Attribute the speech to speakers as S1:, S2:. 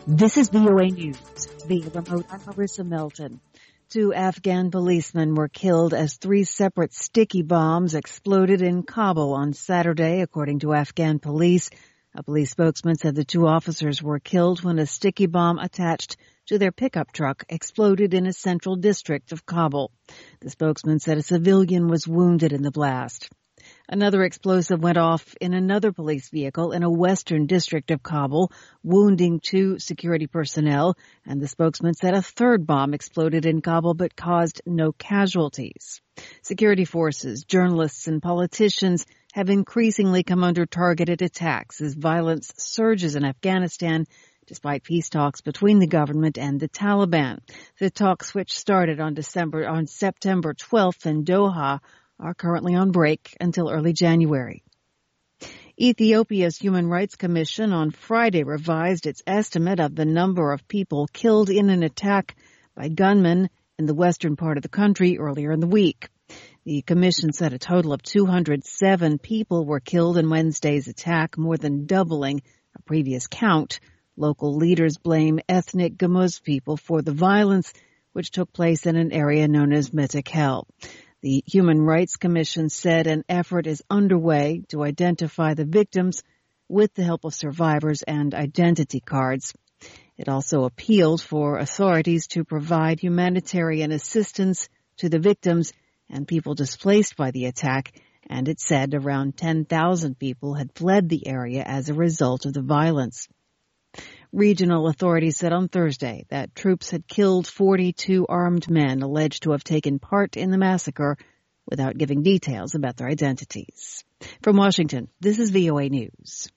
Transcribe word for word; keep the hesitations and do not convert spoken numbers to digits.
S1: This is V O A News. Via remote, I'm Marissa Melton. Two Afghan policemen were killed as three separate sticky bombs exploded in Kabul on Saturday, according to Afghan police. A police spokesman said the two officers were killed when a sticky bomb attached to their pickup truck exploded in a central district of Kabul. The spokesman said a civilian was wounded in the blast. Another explosive went off in another police vehicle in a western district of Kabul, wounding two security personnel, and the spokesman said a third bomb exploded in Kabul but caused no casualties. Security forces, journalists, and politicians have increasingly come under targeted attacks as violence surges in Afghanistan, despite peace talks between the government and the Taliban. The talks, which started on December on September twelfth in Doha, are currently on break until early January. Ethiopia's Human Rights Commission on Friday revised its estimate of the number of people killed in an attack by gunmen in the western part of the country earlier in the week. The commission said a total of two hundred seven people were killed in Wednesday's attack, more than doubling a previous count. Local leaders blame ethnic Gamuz people for the violence, which took place in an area known as Metakel. The Human Rights Commission said an effort is underway to identify the victims with the help of survivors and identity cards. It also appealed for authorities to provide humanitarian assistance to the victims and people displaced by the attack, and it said around ten thousand people had fled the area as a result of the violence. Regional authorities said on Thursday that troops had killed forty-two armed men alleged to have taken part in the massacre without giving details about their identities. From Washington, this is V O A News.